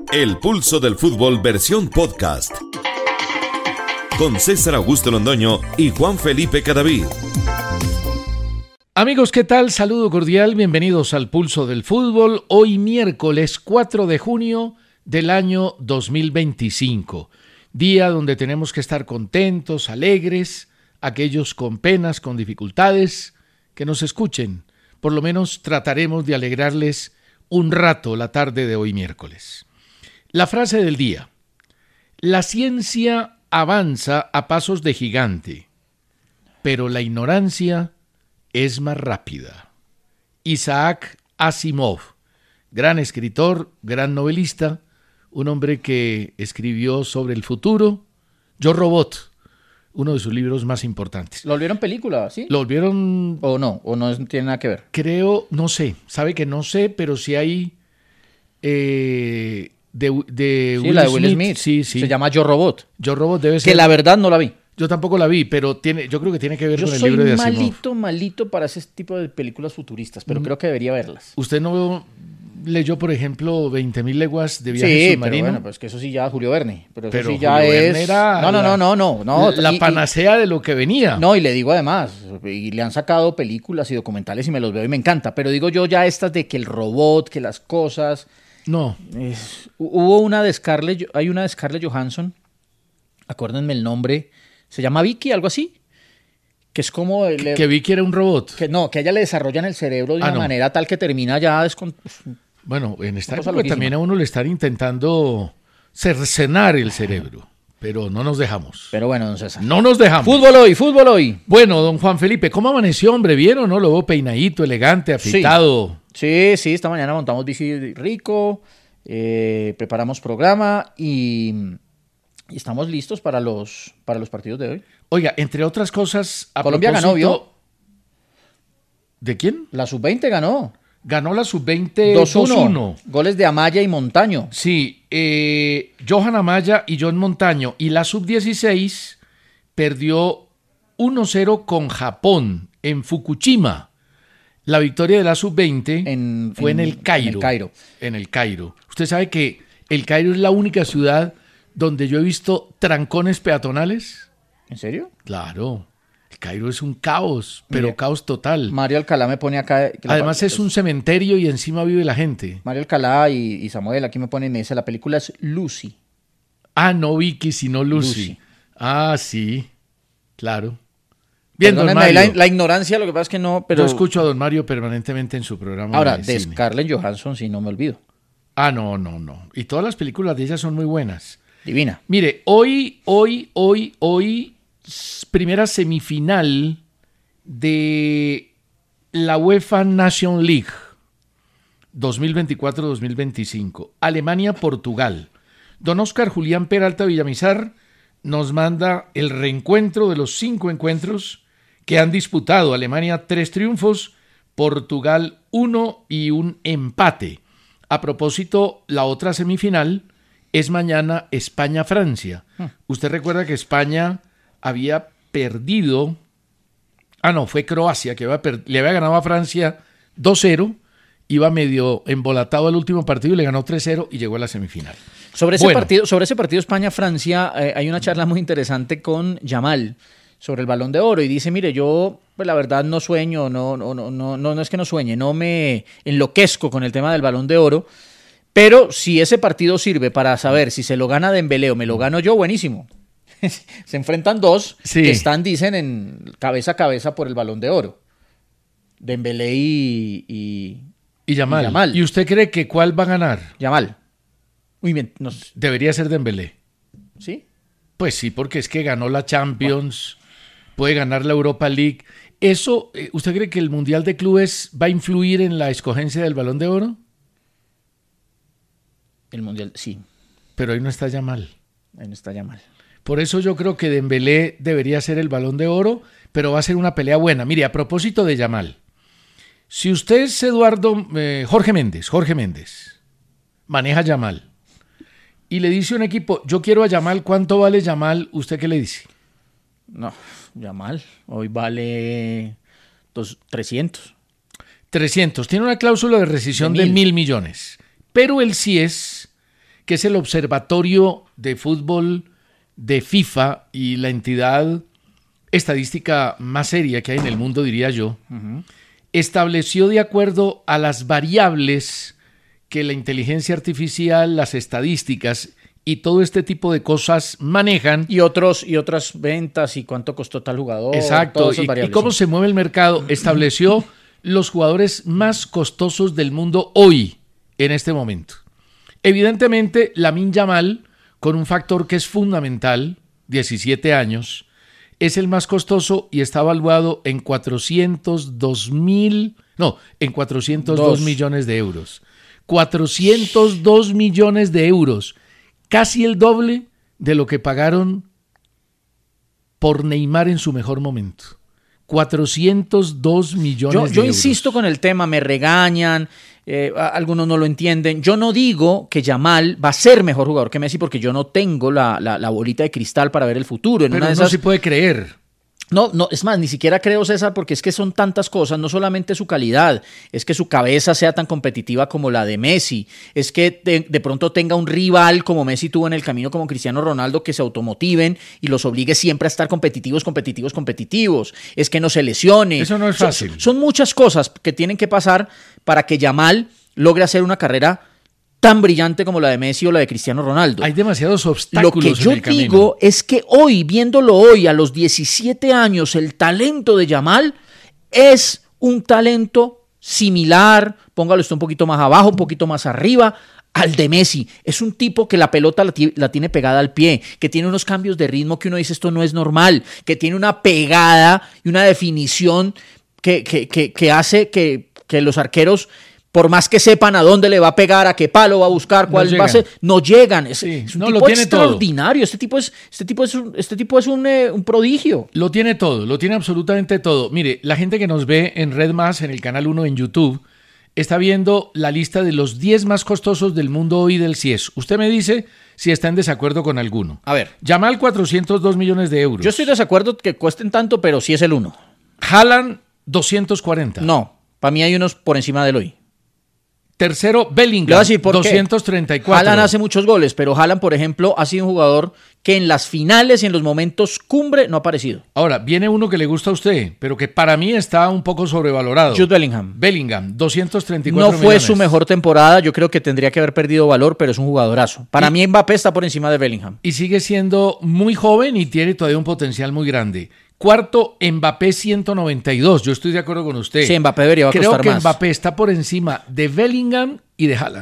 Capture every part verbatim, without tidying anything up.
El Pulso del Fútbol versión podcast. Con César Augusto Londoño y Juan Felipe Cadavid. Amigos, ¿qué tal? Saludo cordial, bienvenidos al Pulso del Fútbol. Hoy miércoles cuatro de junio del año dos mil veinticinco. Día donde tenemos que estar contentos, alegres, aquellos con penas, con dificultades, que nos escuchen. Por lo menos trataremos de alegrarles un rato la tarde de hoy miércoles. La frase del día: la ciencia avanza a pasos de gigante, pero la ignorancia es más rápida. Isaac Asimov, gran escritor, gran novelista, un hombre que escribió sobre el futuro. Yo, Robot, uno de sus libros más importantes. ¿Lo volvieron película, sí? ¿Lo volvieron? ¿O no? ¿O no tiene nada que ver? Creo, no sé, sabe que no sé, pero si hay eh, de, de Sí, Will la de Will Smith. Smith. Sí, sí. Se llama Yo, Robot. Yo, Robot debe ser. Que la verdad no la vi. Yo tampoco la vi, pero tiene, yo creo que tiene que ver Yo con el soy libro de Asimov. malito, malito para ese tipo de películas futuristas, pero Mm. creo que debería verlas. ¿Usted no leyó, por ejemplo, veinte mil leguas de viaje Sí, submarino? pero bueno, pues que eso sí ya Julio Verne. Pero eso Pero sí ya Julio es... Verne era no, no, la- no, no, no, no. la Y- panacea de lo que venía. y- No, y le digo además, y le han sacado películas y documentales y me los veo y me encanta, pero digo yo ya estas de que el robot, que las cosas... No. Es- hubo una de Scarlett, hay una de Scarlett Johansson, acuérdenme el nombre, se llama Vicky, algo así, que es como... le- Que vi que era un robot. que no, que a ella le desarrollan el cerebro de Ah, una no. manera tal que termina ya descon... Bueno, en esta Una cosa época loquísima. también a uno le están intentando cercenar el cerebro, pero no nos dejamos. Pero bueno, don César. No nos dejamos. Fútbol hoy, fútbol hoy. Bueno, don Juan Felipe, ¿cómo amaneció, hombre? ¿Bien o no? Lo veo peinadito, elegante, afeitado. Sí, sí, esta mañana montamos bici rico, eh, preparamos programa y, y estamos listos para los, para los partidos de hoy. Oiga, entre otras cosas, a Colombia ganó, propósito- ¿vio? ¿De quién? La sub veinte ganó. Ganó la sub veinte dos dos uno. uno. Goles de Amaya y Montaño. Sí, eh, Johan Amaya y John Montaño. Y la sub dieciséis perdió uno cero con Japón en Fukushima. La victoria de la sub veinte En- fue en, en- el Cairo. en el Cairo. En el Cairo. Usted sabe que el Cairo es la única ciudad donde yo he visto trancones peatonales. ¿En serio? Claro. El Cairo es un caos, pero Mire, caos total. Mario Alcalá me pone acá... que la- Además es un cementerio y encima vive la gente. Mario Alcalá y, y Samuel aquí me ponen y me dice, la película es Lucy. Ah, no Vicky, sino Lucy. Lucy. Ah, sí, claro. Bien, don Perdónenme, Mario. la, la ignorancia, lo que pasa es que no, pero... Yo escucho a don Mario permanentemente en su programa Ahora, de de cine. Scarlett Johansson sí no me olvido. Ah, no, no, no. Y todas las películas de ella son muy buenas. Divina. Mire, hoy, hoy, hoy, hoy, s- primera semifinal de la UEFA Nation League dos mil veinticuatro dos mil veinticinco. Alemania-Portugal. Don Oscar Julián Peralta Villamizar nos manda el reencuentro de los cinco encuentros que han disputado. Alemania tres triunfos, Portugal uno y un empate. A propósito, la otra semifinal es mañana España-Francia. Usted recuerda que España había perdido... Ah, no, fue Croacia, que había per- le había ganado a Francia dos cero, iba medio embolatado al último partido y le ganó tres cero y llegó a la semifinal. Sobre ese Bueno. partido, sobre ese partido España-Francia, eh, hay una charla muy interesante con Yamal sobre el Balón de Oro y dice, mire, yo pues la verdad no sueño, no, no, no, no, no, no es que no sueñe, no me enloquezco con el tema del Balón de Oro, pero si ese partido sirve para saber si se lo gana Dembélé o me lo gano yo, buenísimo. Se enfrentan dos Sí. que están, dicen, en cabeza a cabeza por el Balón de Oro. Dembélé y, y Y Yamal. Y Yamal. ¿Y usted cree que cuál va a ganar? Yamal. Muy bien, nos- Debería ser Dembélé. ¿sí? Pues sí, porque es que ganó la Champions, puede ganar la Europa League. ¿Eso, eh, usted cree que el Mundial de Clubes va a influir en la escogencia del Balón de Oro? El Mundial, sí, Pero ahí no está Yamal. ahí no está Yamal. Por eso yo creo que Dembélé debería ser el Balón de Oro, pero va a ser una pelea buena. Mire, a propósito de Yamal, si usted es Eduardo, eh, Jorge Méndez, Jorge Méndez, maneja Yamal, y le dice a un equipo, yo quiero a Yamal, ¿cuánto vale Yamal? ¿Usted qué le dice? No, Yamal, hoy vale dos, trescientos. trescientos. Tiene una cláusula de rescisión De de mil. mil millones. Pero el sí es que es el Observatorio de Fútbol de FIFA y la entidad estadística más seria que hay en el mundo, diría yo, uh-huh. estableció de acuerdo a las variables que la inteligencia artificial, las estadísticas y todo este tipo de cosas manejan. Y otros y otras ventas y cuánto costó tal jugador. Exacto, y, y cómo se mueve el mercado. Estableció los jugadores más costosos del mundo hoy, en este momento. Evidentemente, Lamine Yamal, con un factor que es fundamental, diecisiete años, es el más costoso y está evaluado en cuatrocientos dos mil, no, en cuatrocientos dos millones de euros. cuatrocientos dos millones de euros, casi el doble de lo que pagaron por Neymar en su mejor momento. cuatrocientos dos millones yo, de yo euros. Yo insisto con el tema, me regañan, eh, algunos no lo entienden. Yo no digo que Yamal va a ser mejor jugador que Messi porque yo no tengo la, la, la bolita de cristal para ver el futuro. En Pero una de no esas... se puede creer. No, no, es más, ni siquiera creo, César, porque es que son tantas cosas, no solamente su calidad, es que su cabeza sea tan competitiva como la de Messi, es que de, de pronto tenga un rival como Messi tuvo en el camino como Cristiano Ronaldo que se automotiven y los obligue siempre a estar competitivos, competitivos, competitivos, es que no se lesione. Eso no es fácil. Son, son muchas cosas que tienen que pasar para que Yamal logre hacer una carrera tan brillante como la de Messi o la de Cristiano Ronaldo. Hay demasiados obstáculos. Lo que yo en el digo camino. es que hoy, viéndolo hoy, a los diecisiete años, el talento de Yamal es un talento similar, póngalo esto un poquito más abajo, un poquito más arriba, al de Messi. Es un tipo que la pelota la, t- la tiene pegada al pie, que tiene unos cambios de ritmo que uno dice esto no es normal, que tiene una pegada y una definición que, que, que, que hace que, que los arqueros, por más que sepan a dónde le va a pegar, a qué palo va a buscar, cuál no va a ser, no llegan. Es, sí, es un no, tipo lo tiene extraordinario. Todo. Este tipo es, este tipo es, un, este tipo es un, eh, un prodigio. Lo tiene todo, lo tiene absolutamente todo. Mire, la gente que nos ve en Red Más, en el canal uno en YouTube, está viendo la lista de los diez más costosos del mundo hoy del C I E S. Usted me dice si está en desacuerdo con alguno. A ver. Yamal, cuatrocientos dos millones de euros. Yo estoy de desacuerdo que cuesten tanto, pero sí es el uno. Haaland, doscientos cuarenta. No, para mí hay unos por encima del hoy. Tercero, Bellingham, doscientos treinta y cuatro. Haaland hace muchos goles, pero Haaland, por ejemplo, ha sido un jugador que en las finales y en los momentos cumbre no ha aparecido. Ahora, viene uno que le gusta a usted, pero que para mí está un poco sobrevalorado. Jude Bellingham. Bellingham, doscientos treinta y cuatro No fue millones. su mejor temporada, yo creo que tendría que haber perdido valor, pero es un jugadorazo. Para y, mí Mbappé está por encima de Bellingham. Y sigue siendo muy joven y tiene todavía un potencial muy grande. Cuarto, Mbappé ciento noventa y dos. Yo estoy de acuerdo con usted. Sí, Mbappé debería costar más. Creo que Mbappé está por encima de Bellingham y de Haaland.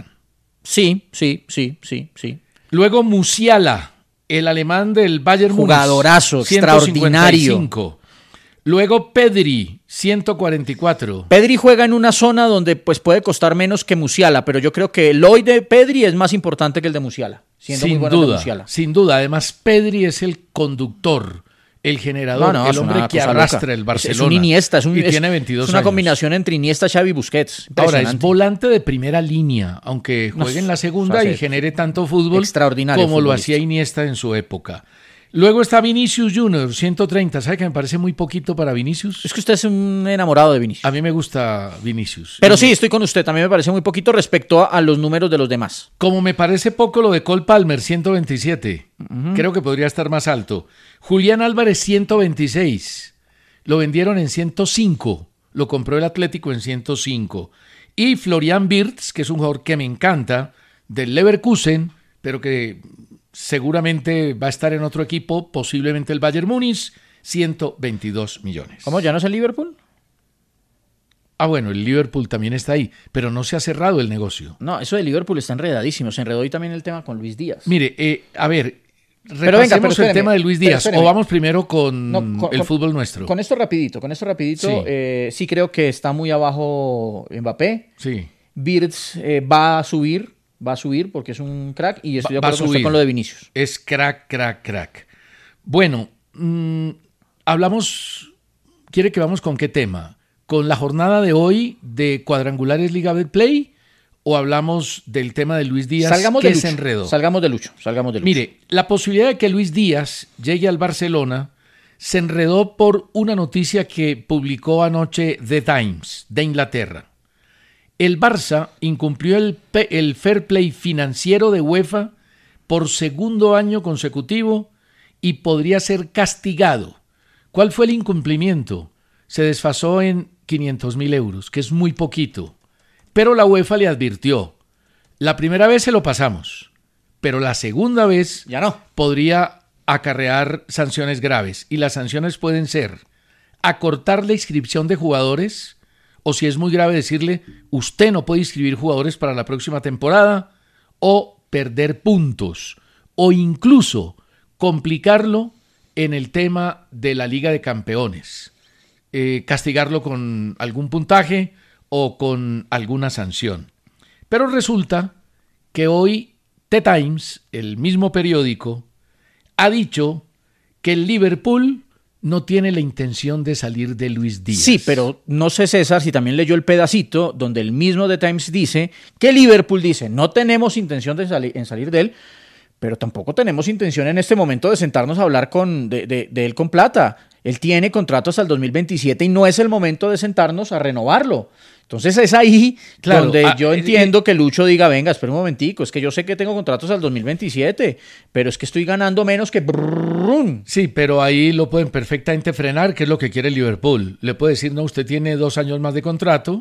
Sí, sí, sí, sí, sí. Luego Musiala, el alemán del Bayern Múnich. Jugadorazo, extraordinario. Luego Pedri, ciento cuarenta y cuatro. Pedri juega en una zona donde pues, puede costar menos que Musiala, pero yo creo que el hoy de Pedri es más importante que el de Musiala. Siendo sin muy bueno duda, el de Musiala. Sin duda. Además, Pedri es el conductor, el generador, no, no, el hombre que arrastra loca. el Barcelona. Es un Iniesta, es, un, y es, tiene veintidós es una años. combinación entre Iniesta, Xavi y Busquets. Ahora, es volante de primera línea, aunque juegue no, en la segunda y genere tanto fútbol extraordinario como lo hacía Iniesta en su época. Luego está Vinicius Junior, ciento treinta. ¿Sabe que me parece muy poquito para Vinicius? Es que usted es un enamorado de Vinicius. A mí me gusta Vinicius. Pero sí, estoy con usted. También me parece muy poquito respecto a, a los números de los demás. Como me parece poco lo de Cole Palmer, ciento veintisiete. Uh-huh. Creo que podría estar más alto. Julián Álvarez, ciento veintiséis. Lo vendieron en ciento cinco. Lo compró el Atlético en ciento cinco. Y Florian Wirtz, que es un jugador que me encanta, del Leverkusen, pero que seguramente va a estar en otro equipo, posiblemente el Bayern Múnich, ciento veintidós millones. ¿Cómo? ¿Ya no es el Liverpool? Ah, bueno, el Liverpool también está ahí, pero no se ha cerrado el negocio. No, eso de Liverpool está enredadísimo. Se enredó hoy también el tema con Luis Díaz. Mire, eh, a ver, repasemos pero venga, pero el tema de Luis Díaz, pero o vamos primero con, no, con el con, fútbol nuestro. Con esto rapidito, con esto rapidito, sí, eh, sí creo que está muy abajo Mbappé. Sí. Wirtz eh, va a subir, va a subir porque es un crack y estoy de acuerdo con, con lo de Vinicius. Es crack, crack, crack. Bueno, mmm, hablamos, ¿quiere que vamos con qué tema? ¿Con la jornada de hoy de Cuadrangulares Liga Betplay o hablamos del tema de Luis Díaz salgamos que de se enredó? Salgamos de Lucho, salgamos de Lucho. Mire, la posibilidad de que Luis Díaz llegue al Barcelona se enredó por una noticia que publicó anoche The Times de Inglaterra. El Barça incumplió el, el fair play financiero de UEFA por segundo año consecutivo y podría ser castigado. ¿Cuál fue el incumplimiento? Se desfasó en quinientos mil euros, que es muy poquito. Pero la UEFA le advirtió, la primera vez se lo pasamos, pero la segunda vez ya no. Podría acarrear sanciones graves. Y las sanciones pueden ser acortar la inscripción de jugadores, o si es muy grave decirle, usted no puede inscribir jugadores para la próxima temporada, o perder puntos, o incluso complicarlo en el tema de la Liga de Campeones, eh, castigarlo con algún puntaje o con alguna sanción. Pero resulta que hoy The Times, el mismo periódico, ha dicho que el Liverpool no tiene la intención de salir de Luis Díaz. Sí, pero no sé, César, si también leyó el pedacito donde el mismo The Times dice que Liverpool dice, no tenemos intención de sali- en salir de él, pero tampoco tenemos intención en este momento de sentarnos a hablar con, de, de, de él con plata. Él tiene contrato hasta el dos mil veintisiete y no es el momento de sentarnos a renovarlo. Entonces es ahí claro, donde ah, yo entiendo eh, que Lucho diga, venga, espera un momentico, es que yo sé que tengo contratos al dos mil veintisiete, pero es que estoy ganando menos que... Brrrrum. Sí, pero ahí lo pueden perfectamente frenar, que es lo que quiere el Liverpool. Le puede decir, no, usted tiene dos años más de contrato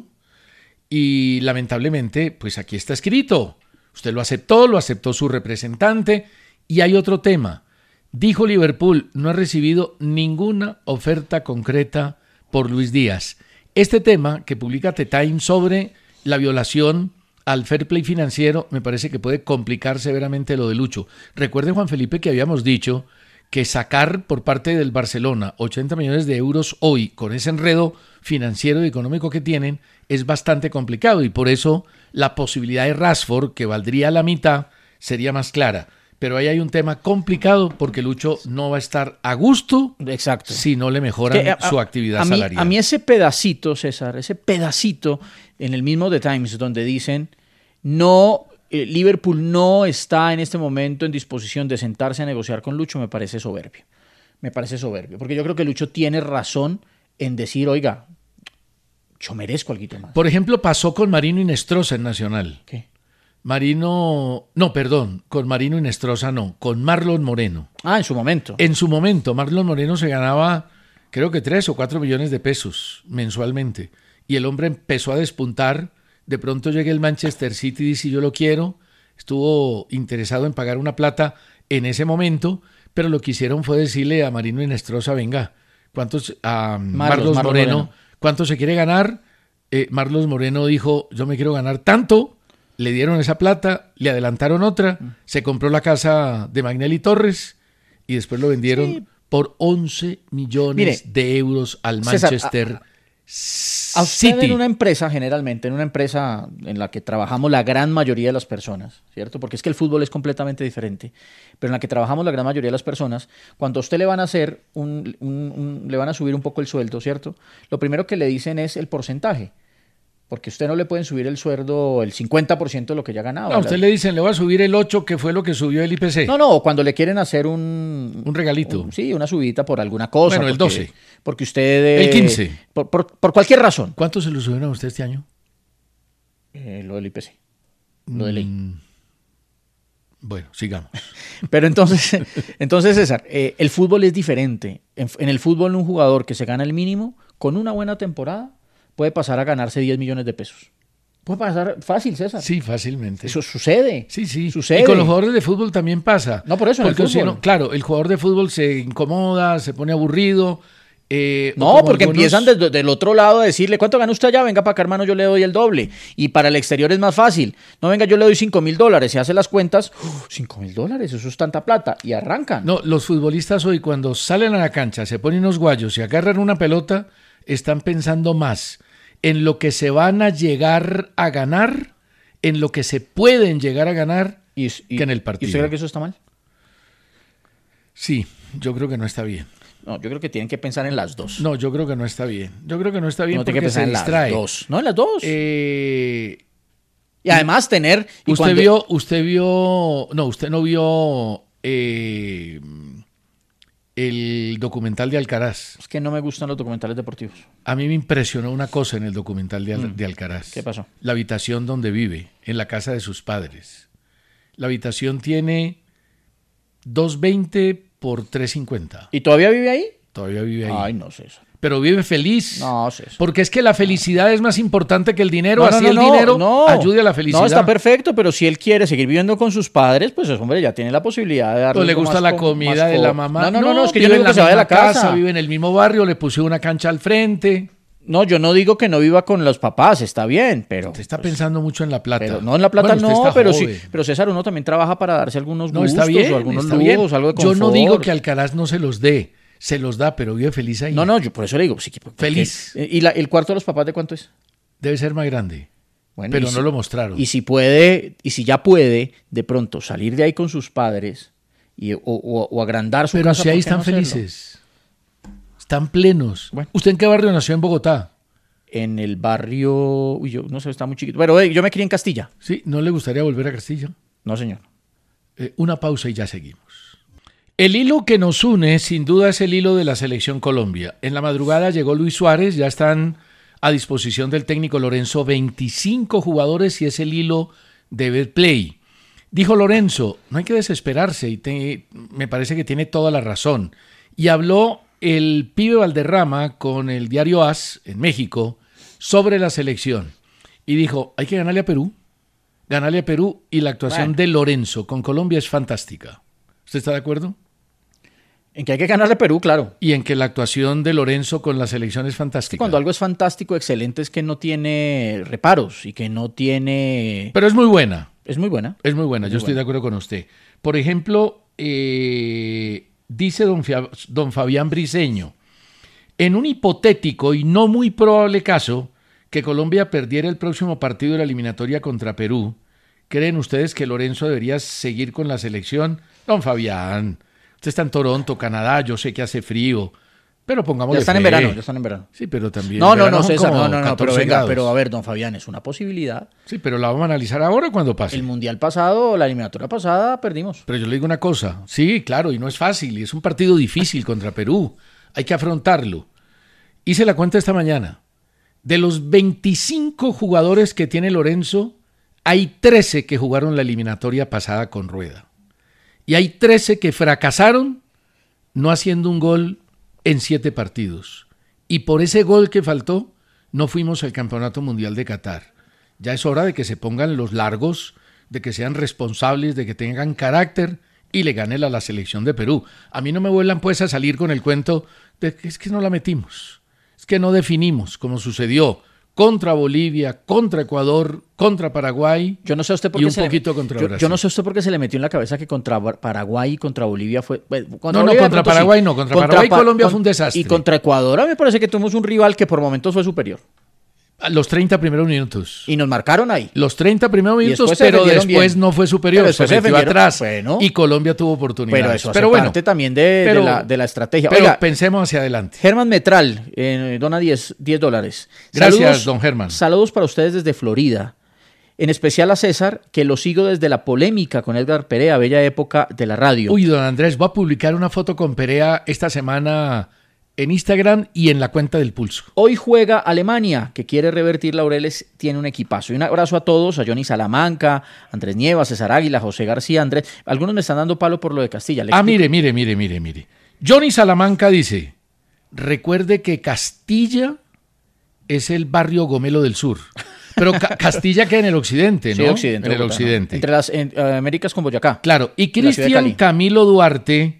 y lamentablemente, pues aquí está escrito. Usted lo aceptó, lo aceptó su representante y hay otro tema. Dijo Liverpool, no ha recibido ninguna oferta concreta por Luis Díaz. Este tema que publica The Times sobre la violación al fair play financiero me parece que puede complicar severamente lo de Lucho. Recuerde, Juan Felipe, que habíamos dicho que sacar por parte del Barcelona ochenta millones de euros hoy con ese enredo financiero y económico que tienen es bastante complicado y por eso la posibilidad de Rashford, que valdría la mitad, sería más clara. Pero ahí hay un tema complicado porque Lucho no va a estar a gusto. Exacto. Si no le mejoran que a, su actividad a mí, salarial. A mí ese pedacito, César, ese pedacito en el mismo The Times donde dicen no, eh, Liverpool no está en este momento en disposición de sentarse a negociar con Lucho, me parece soberbio. Me parece soberbio. Porque yo creo que Lucho tiene razón en decir, oiga, yo merezco algo más. Por ejemplo, pasó con Marino Inestrosa en Nacional. ¿Qué? Marino, no, perdón, con Marino Inestrosa no, con Marlon Moreno. Ah, en su momento. En su momento, Marlon Moreno se ganaba, creo que tres o cuatro millones de pesos mensualmente. Y el hombre empezó a despuntar. De pronto llega el Manchester City y dice, yo lo quiero. Estuvo interesado en pagar una plata en ese momento, pero lo que hicieron fue decirle a Marino Inestrosa, venga, ¿cuántos, a Marlos, Marlos Moreno, Moreno, ¿cuánto se quiere ganar? Eh, Marlos Moreno dijo, yo me quiero ganar tanto. Le dieron esa plata, le adelantaron otra, mm. se compró la casa de Magnelli Torres y después lo vendieron sí. por once millones Mire, de euros al Manchester César, a, a usted City. En una empresa, generalmente, en una empresa en la que trabajamos la gran mayoría de las personas, ¿cierto? Porque es que el fútbol es completamente diferente, pero en la que trabajamos la gran mayoría de las personas, cuando a usted le van a hacer un, un, un, le van a subir un poco el sueldo, ¿cierto? Lo primero que le dicen es el porcentaje. Porque usted no le pueden subir el sueldo el cincuenta por ciento de lo que ya ganaba. No, a usted le dicen, le voy a subir el ocho, que fue lo que subió el I P C. No, no, cuando le quieren hacer un... Un regalito. Un, sí, una subida por alguna cosa. Bueno, el porque, doce. Porque usted... Eh, el quince. Por, por, por cualquier razón. ¿Cuánto se lo subieron a usted este año? Eh, lo del I P C. Lo de ley. Mm, bueno, sigamos. Pero entonces, entonces César, eh, el fútbol es diferente. En, en el fútbol un jugador que se gana el mínimo, con una buena temporada, puede pasar a ganarse diez millones de pesos. Puede pasar fácil, César. Sí, fácilmente. Eso sucede. Sí, sí. Sucede. Y con los jugadores de fútbol también pasa. No, por eso en el fútbol. Si no, claro, el jugador de fútbol se incomoda, se pone aburrido. Eh, no, porque algunos... empiezan desde del otro lado a decirle, ¿cuánto gana usted allá? Venga para acá, hermano, yo le doy el doble. Y para el exterior es más fácil. No, venga, yo le doy cinco mil dólares. Se hace las cuentas. cinco mil dólares, eso es tanta plata. Y arrancan. No, los futbolistas hoy cuando salen a la cancha, se ponen unos guayos y agarran una pelota, están pensando más en lo que se van a llegar a ganar, en lo que se pueden llegar a ganar y, y, que en el partido. ¿Y usted cree que eso está mal? Sí, yo creo que no está bien. No, yo creo que tienen que pensar en las dos. No, yo creo que no está bien. Yo creo que no está bien no porque tiene que pensar se en distrae. Las dos. No, en las dos. Eh, y además tener... Y usted cuando... vio, usted vio... No, usted no vio... Eh, el documental de Alcaraz. Es que no me gustan los documentales deportivos. A mí me impresionó una cosa en el documental de, Al- Mm. de Alcaraz. ¿Qué pasó? La habitación donde vive, en la casa de sus padres. La habitación tiene doscientos veinte por trescientos cincuenta. ¿Y todavía vive ahí? Todavía vive ahí. Ay, no sé eso. Pero vive feliz. No, César. Porque es que la felicidad es más importante que el dinero. No, no, Así no, el no, dinero no. ayude a la felicidad. No, está perfecto, pero si él quiere seguir viviendo con sus padres, pues hombre, ya tiene la posibilidad de darle. O le algo gusta más la co- comida más de co- la mamá. No, no, no, no, es que yo vive no digo en que se vaya de la misma casa. Vive en el mismo barrio, le pusieron una cancha al frente. No, yo no digo que no viva con los papás, está bien, pero. Usted está pensando mucho en la plata. Pero no, en la plata Bueno, usted no, está pero sí. joven. Pero César, uno también trabaja para darse algunos No, gustos está bien, o algunos está lujos, bien. algo de Yo confort. no digo que Alcaraz no se los dé. Se los da, pero vive feliz ahí. No, no, yo por eso le digo. Sí, porque- Feliz. ¿Y la- el cuarto de los papás de cuánto es? Debe ser más grande. Bueno, pero y no si- lo mostraron. Y si puede, y si ya puede, de pronto salir de ahí con sus padres y, o, o- o agrandar su Pero casa. si ahí ¿por qué están no hacerlo? felices. Están plenos. Bueno. ¿Usted en qué barrio nació en Bogotá? En el barrio, uy, yo no sé, está muy chiquito. Pero eh, yo me crié en Castilla. Sí, ¿no le gustaría volver a Castilla? No, señor. Eh, una pausa y ya seguimos. El hilo que nos une, sin duda, es el hilo de la Selección Colombia. En la madrugada llegó Luis Suárez, ya están a disposición del técnico Lorenzo veinticinco jugadores y es el hilo de Betplay. Dijo Lorenzo, no hay que desesperarse y te- me parece que tiene toda la razón. Y habló el pibe Valderrama con el diario AS en México sobre la selección. Y dijo, hay que ganarle a Perú, ganarle a Perú y la actuación Bueno. de Lorenzo con Colombia es fantástica. ¿Usted está de acuerdo? En que hay que ganarle a Perú, claro. Y en que la actuación de Lorenzo con la selección es fantástica. Cuando algo es fantástico, excelente, es que no tiene reparos y que no tiene... Pero es muy buena, Es muy buena. es muy buena, Muy yo estoy buena. de acuerdo con usted. Por ejemplo, eh, dice don, Fia- don Fabián Briceño, en un hipotético y no muy probable caso que Colombia perdiera el próximo partido de la eliminatoria contra Perú, ¿creen ustedes que Lorenzo debería seguir con la selección? Don Fabián, usted está en Toronto, Canadá, yo sé que hace frío, pero pongámosle Ya están en fe. verano, ya están en verano. Sí, pero también. No, no, verano no, son César, como no, no, no, pero catorce venga, grados. pero a ver, don Fabián, es una posibilidad. Sí, pero la vamos a analizar ahora o cuando pase. El mundial pasado, la eliminatoria pasada, perdimos. Pero yo le digo una cosa, sí, claro, y no es fácil, y es un partido difícil contra Perú, hay que afrontarlo. Hice la cuenta esta mañana, de los veinticinco jugadores que tiene Lorenzo, hay trece que jugaron la eliminatoria pasada con Rueda, y hay trece que fracasaron no haciendo un gol en siete partidos, y por ese gol que faltó, no fuimos al Campeonato Mundial de Qatar. Ya es hora de que se pongan los largos, de que sean responsables, de que tengan carácter y le ganen a la selección de Perú. A mí no me vuelvan pues a salir con el cuento de que es que no la metimos, es que no definimos, como sucedió contra Bolivia, contra Ecuador, contra Paraguay Yo no sé a usted por y qué un se le- poquito contra yo, Brasil. yo no sé a usted por qué se le metió en la cabeza que contra Bar- Paraguay y contra Bolivia fue... bueno, contra No, no, Bolivia de contra pronto sí. Paraguay no, contra Paraguay y Pa- Colombia fue un desastre. Y contra Ecuador a mí me parece que tuvimos un rival que por momentos fue superior. A los treinta primeros minutos. Y nos marcaron ahí. Los treinta primeros Y minutos, después se pero defendieron después bien. no fue superior, Pero se después se metió defendieron, atrás bueno. y Colombia tuvo oportunidades. Pero eso hace Pero bueno, parte también de, de pero- la, de la estrategia. pero Oiga, pensemos hacia adelante. Germán Metral eh, dona diez dólares. Gracias, don Germán. Saludos para ustedes desde Florida. En especial a César, que lo sigo desde la polémica con Edgar Perea, bella época de la radio. Uy, don Andrés, voy a publicar una foto con Perea esta semana en Instagram y en la cuenta del Pulso. Hoy juega Alemania, que quiere revertir laureles, tiene un equipazo. Y un abrazo a todos, a Johnny Salamanca, Andrés Nieva, César Águila, José García, Andrés. Algunos me están dando palo por lo de Castilla. Le Ah, explico. mire, mire, mire, mire, mire. Johnny Salamanca dice, recuerde que Castilla es el barrio Gomelo del Sur. Pero Ca- Castilla queda en el occidente, ¿no? Sí, occidente. En el Bogotá, ¿no? occidente. Entre las en, eh, Américas con Boyacá. Claro, y La ciudad de Cristian Cali. Camilo Duarte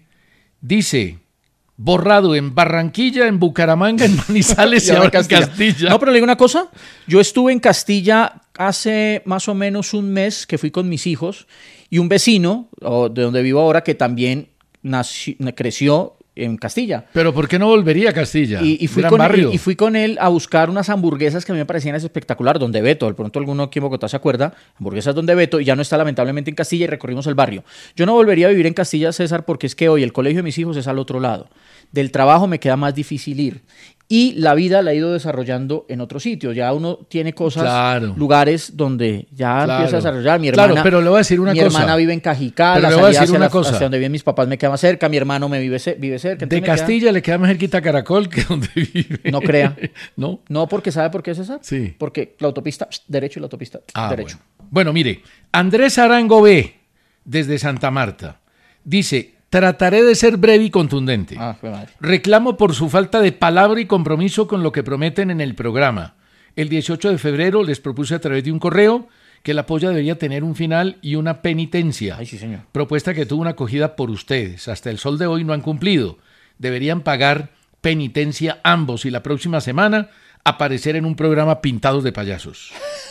dice, borrado en Barranquilla, en Bucaramanga, en Manizales y, ahora en Castilla. No, pero le digo una cosa. Yo estuve en Castilla hace más o menos un mes que fui con mis hijos y un vecino, o de donde vivo ahora, que también nació- creció en Castilla. Pero ¿por qué no volvería a Castilla? Y, y fui Gran con, barrio. y, y fui con él a buscar unas hamburguesas que a mí me parecían espectacular, donde Beto, de pronto alguno aquí en Bogotá se acuerda, hamburguesas donde Beto, y ya no está lamentablemente en Castilla y recorrimos el barrio. Yo no volvería a vivir en Castilla, César, porque es que hoy el colegio de mis hijos es al otro lado. Del trabajo me queda más difícil ir. Y la vida la he ido desarrollando en otros sitios. Ya uno tiene cosas, Claro. lugares donde ya Claro. empieza a desarrollar. Mi hermana, Claro, pero le voy a decir una mi cosa. hermana vive en Cajicá, Pero la le voy a salida decir hacia, una la- cosa. hacia donde viven mis papás me queda más cerca, mi hermano me vive, ce- vive cerca. De entonces me queda- Castilla le queda más cerquita a Caracol que donde vive. No crea. ¿No? No, porque ¿sabe por qué, César? Sí. Porque la autopista pss, derecho y la autopista pss, Ah, derecho. bueno. Bueno, mire, Andrés Arango B, desde Santa Marta, dice, trataré de ser breve y contundente. Ah, qué madre. Reclamo por su falta de palabra y compromiso con lo que prometen en el programa. El dieciocho de febrero les propuse a través de un correo que la polla debería tener un final y una penitencia. Ay, sí, señor. Propuesta que tuvo una acogida por ustedes. Hasta el sol de hoy no han cumplido. Deberían pagar penitencia ambos y la próxima semana aparecer en un programa pintados de payasos.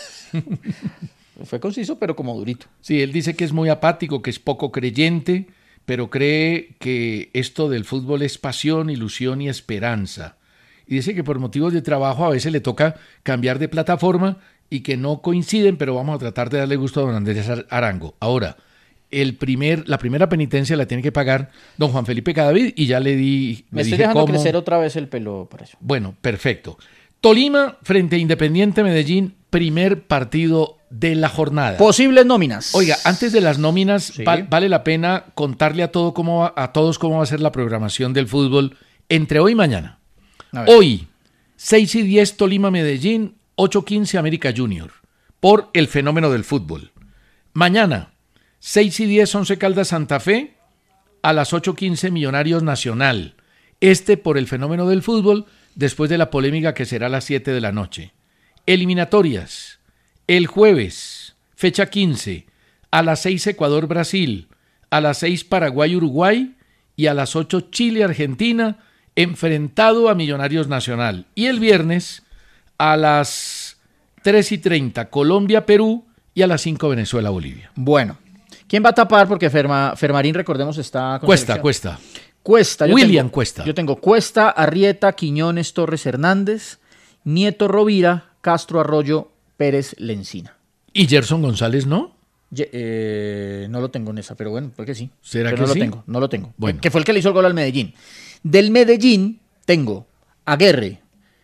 Fue conciso, pero como durito. Sí, él dice que es muy apático, que es poco creyente, pero cree que esto del fútbol es pasión, ilusión y esperanza. Y dice que por motivos de trabajo a veces le toca cambiar de plataforma y que no coinciden, pero vamos a tratar de darle gusto a don Andrés Arango. Ahora, el primer, la primera penitencia la tiene que pagar don Juan Felipe Cadavid y ya le di... Me estoy dejando cómo... crecer otra vez el pelo para eso. Bueno, perfecto. Tolima frente a Independiente Medellín, primer partido de la jornada. Posibles nóminas. Oiga, antes de las nóminas, Sí. val, vale la pena contarle a, todo cómo va, a todos cómo va a ser la programación del fútbol entre hoy y mañana. Hoy, seis y diez Tolima-Medellín, ocho quince América Junior, por el fenómeno del fútbol. Mañana, seis y diez Once Caldas Santa Fe, a las ocho quince Millonarios Nacional. Este por el fenómeno del fútbol, después de la polémica que será a las siete de la noche. Eliminatorias. El jueves, fecha quince, a las seis Ecuador-Brasil, a las seis Paraguay-Uruguay y a las ocho Chile-Argentina, enfrentado a Millonarios Nacional. Y el viernes, a las tres y treinta Colombia-Perú y a las cinco Venezuela-Bolivia. Bueno, ¿quién va a tapar? Porque Ferma, Fermarín, recordemos, está con Cuesta, selección. Cuesta. Cuesta. Yo William tengo, Cuesta. Yo tengo Cuesta, Arrieta, Quiñones, Torres Hernández, Nieto Rovira, Castro Arroyo, Pérez Lencina. ¿Y Gerson González no? Ye- eh, no lo tengo en esa, pero bueno, porque sí. ¿Será pero que no sí? lo tengo, no lo tengo. Bueno. Que fue el que le hizo el gol al Medellín. Del Medellín tengo Aguerre.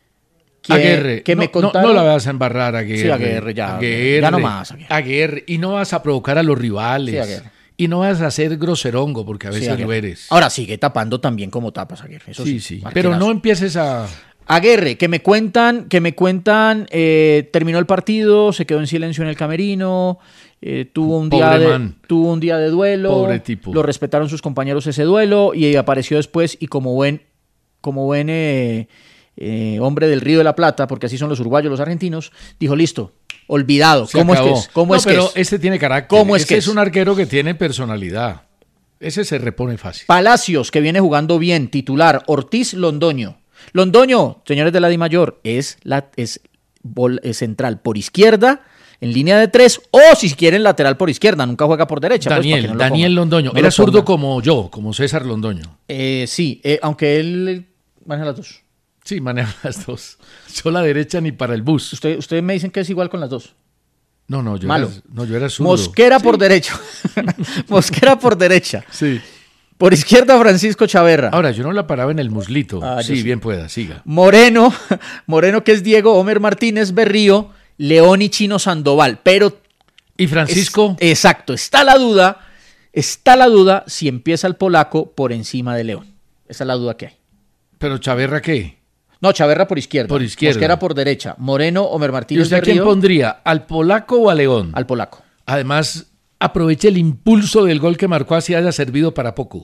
Que, Aguerre. que no, me no- contaron... No, la vas a embarrar, Aguerre. Sí, Aguerre, ya. Aguerre. Ya no más, Aguerre. Aguerre. Y no vas a provocar a los rivales. Sí, Aguerre. Y no vas a ser groserongo, porque a Sí, veces Aguerre. lo eres. Ahora sigue tapando también como tapas, Aguerre. Eso sí, sí, sí. arquerazo. Pero no empieces a... Aguerre, que me cuentan, que me cuentan, eh, terminó el partido, se quedó en silencio en el camerino, eh, tuvo un día Pobre de, man. tuvo un día de duelo, Pobre tipo. lo respetaron sus compañeros ese duelo y apareció después y como buen, como buen eh, eh, hombre del Río de la Plata, porque así son los uruguayos, los argentinos, dijo listo, olvidado. Se ¿Cómo acabó. es que es? ¿Cómo No, es que pero es? este tiene carácter. ¿Cómo es Este que es es? un arquero que tiene personalidad. Ese se repone fácil. Palacios, que viene jugando bien, titular, Ortiz Londoño. Londoño, señores de la DIMAYOR, es, la, es, bol, es central por izquierda, en línea de tres, o si quieren lateral por izquierda, nunca juega por derecha. Daniel, pues, no Daniel pongan. Londoño. No Era lo zurdo pongan. como yo, como César Londoño. Eh, sí, eh, aunque él maneja las dos. Sí, maneja las dos. Yo la derecha ni para el bus. Usted, ustedes me dicen que es igual con las dos. No, no, yo, Malo. Era, no, yo era zurdo. Mosquera Sí. por derecha. Mosquera por derecha. Sí. Por izquierda, Francisco Chaverra. Ahora, yo no la paraba en el muslito. Ah, yo sí, sí. bien pueda, siga. Moreno, Moreno que es Diego, Homer Martínez, Berrío, León y Chino Sandoval. Pero ¿Y Francisco? Es- exacto, está la duda, está la duda si empieza el polaco por encima de León. Esa es la duda que hay. ¿Pero Chaverra qué? No, Chaverra por izquierda. Por izquierda. Mosquera por derecha. Moreno, Homer ¿Y Martínez, usted a quién Berrío, pondría? ¿Al polaco o a León? al polaco. Además, aproveche el impulso del gol que marcó así haya servido para poco.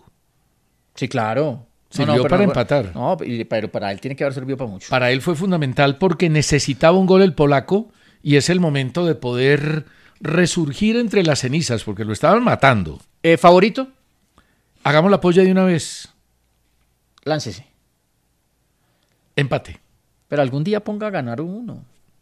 Sí, claro. Sirvió para empatar. No, y- pero para él tiene que haber servido para mucho. Para él fue fundamental porque necesitaba un gol el polaco y es el momento de poder resurgir entre las cenizas porque lo estaban matando. Eh, ¿Favorito? Hagamos la polla de una vez. Láncese. Empate. Pero algún día ponga a ganar uno.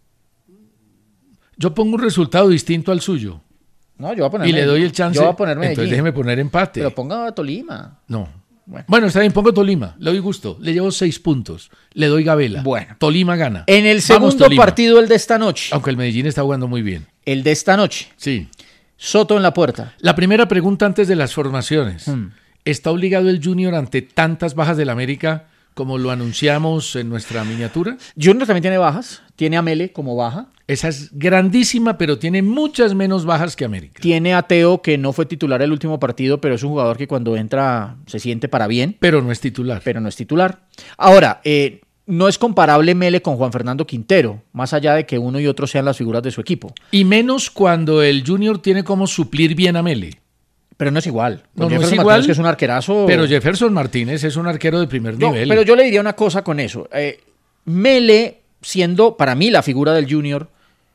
Yo pongo un resultado distinto al suyo No, yo voy a poner y le Medellín. doy el chance. Yo voy a poner Medellín. Entonces déjeme poner empate. Pero ponga a Tolima. No. Bueno. Bueno, está bien, pongo Tolima. Le doy gusto. Le llevo seis puntos. Le doy Gabela. Bueno. Tolima gana. En el Vamos, segundo Tolima. partido, el de esta noche. Aunque el Medellín está jugando muy bien. El de esta noche. Sí. Soto en la puerta. La primera pregunta antes de las formaciones. Hmm. ¿Está obligado el Junior ante tantas bajas del América como lo anunciamos en nuestra miniatura? Junior también tiene bajas. Tiene a Mele como baja. Esa es grandísima, pero tiene muchas menos bajas que América. Tiene a Teo, que no fue titular el último partido, pero es un jugador que cuando entra se siente para bien, Pero no es titular. pero no es titular. Ahora, eh, no es comparable Mele con Juan Fernando Quintero, más allá de que uno y otro sean las figuras de su equipo. Y menos cuando el Junior tiene como suplir bien a Mele. Pero no es igual. No, no Jefferson es igual, Martínez, que es un arquerazo. Pero Jefferson Martínez es un arquero de primer No, nivel. pero yo le diría una cosa con eso. Eh, Mele, siendo para mí la figura del Junior,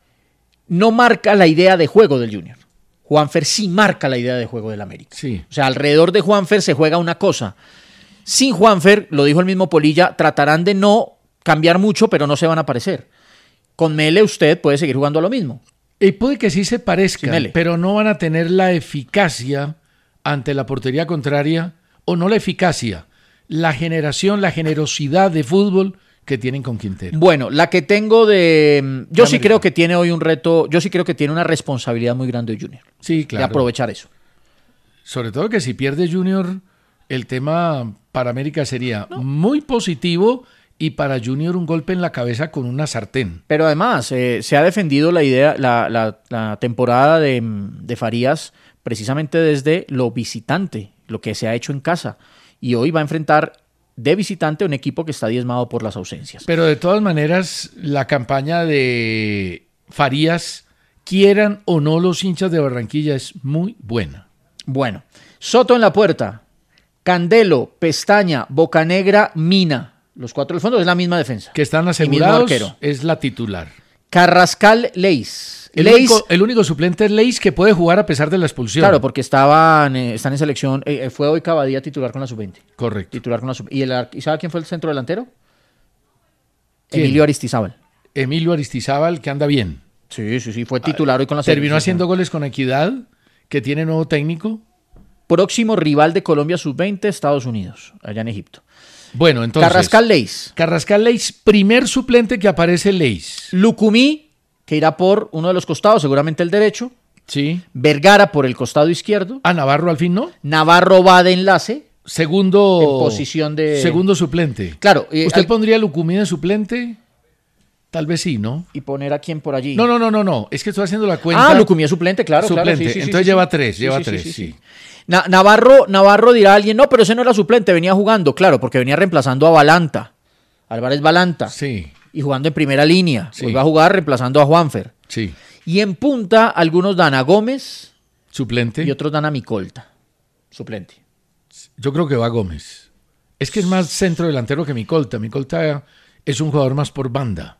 no marca la idea de juego del Junior. Juanfer sí marca la idea de juego del América. Sí. O sea, alrededor de Juanfer se juega una cosa. Sin Juanfer, lo dijo el mismo Polilla, tratarán de no cambiar mucho, pero no se van a parecer. Con Mele usted puede seguir jugando a lo mismo. Y puede que sí se parezcan, Mele. pero no van a tener la eficacia ante la portería contraria, o no la eficacia, la generación, la generosidad de fútbol que tienen con Quintero. Bueno, la que tengo de... Yo sí América. creo que tiene hoy un reto, yo sí creo que tiene una responsabilidad muy grande el Junior. Sí, claro. De aprovechar eso. Sobre todo que si pierde Junior, el tema para América sería no. muy positivo y para Junior un golpe en la cabeza con una sartén. Pero además, eh, se ha defendido la idea, la, la, la temporada de, de Farías precisamente desde lo visitante, lo que se ha hecho en casa. Y hoy va a enfrentar de visitante a un equipo que está diezmado por las ausencias. Pero de todas maneras, la campaña de Farías, quieran o no los hinchas de Barranquilla, es muy buena. Bueno, Soto en la puerta, Candelo, Pestaña, Bocanegra, Mina. Los cuatro del fondo es la misma defensa. Que están asegurados, es la titular. Carrascal, Leis. El, Leis, único, el único suplente es Leis, que puede jugar a pesar de la expulsión. Claro, porque estaban, eh, están en selección. Eh, fue hoy Cavadía titular con la sub veinte. Correcto. Titular con la sub ¿Y, el, ¿Y sabe quién fue el centro delantero? ¿Quién? Emilio Aristizábal. Emilio Aristizábal, que anda bien. Sí, sí, sí, fue titular hoy con la Terminó selección. haciendo goles con Equidad, que tiene nuevo técnico. Próximo rival de Colombia sub veinte, Estados Unidos, allá en Egipto. Bueno, entonces... Carrascal, Leis. Carrascal, Leis, primer suplente que aparece Leis. Lucumí, que irá por uno de los costados, seguramente el derecho. Sí. Vergara por el costado izquierdo. A Navarro al fin, ¿no? Navarro va de enlace. Segundo... En posición de... Segundo suplente. Claro. Eh, ¿Usted al... pondría a Lucumí de suplente? Tal vez sí, ¿no? Y poner a quién por allí. No, no, no, no, no. Es que estoy haciendo la cuenta. Ah, Lucumí es suplente, claro. Suplente. Claro, sí, sí, Entonces sí, lleva sí. tres, Sí, lleva sí, tres, sí, sí. sí. Na- Navarro, Navarro dirá a alguien, no, pero ese no era suplente, venía jugando, claro, porque venía reemplazando a Balanta, Álvarez Balanta, Sí, y jugando en primera línea. Sí. Hoy va a jugar reemplazando a Juanfer. sí. Y en punta, algunos dan a Gómez Suplente. y otros dan a Micolta, suplente. Yo creo que va Gómez. Es que es más centro delantero que Micolta. Micolta es un jugador más por banda.